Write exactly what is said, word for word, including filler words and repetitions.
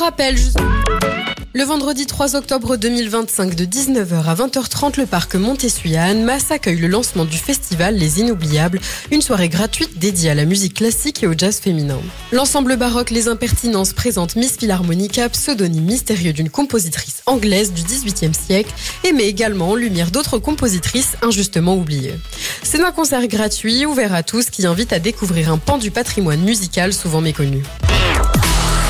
rappel, juste... Le vendredi trois octobre deux mille vingt-cinq de dix-neuf heures à vingt heures trente, le parc Montessuie à Annemasse accueille le lancement du festival Les Inoubliables, une soirée gratuite dédiée à la musique classique et au jazz féminin. L'ensemble baroque Les Impertinences présente Miss Philharmonica, pseudonyme mystérieux d'une compositrice anglaise du dix-huitième siècle, et met également en lumière d'autres compositrices injustement oubliées. C'est un concert gratuit, ouvert à tous, qui invite à découvrir un pan du patrimoine musical souvent méconnu.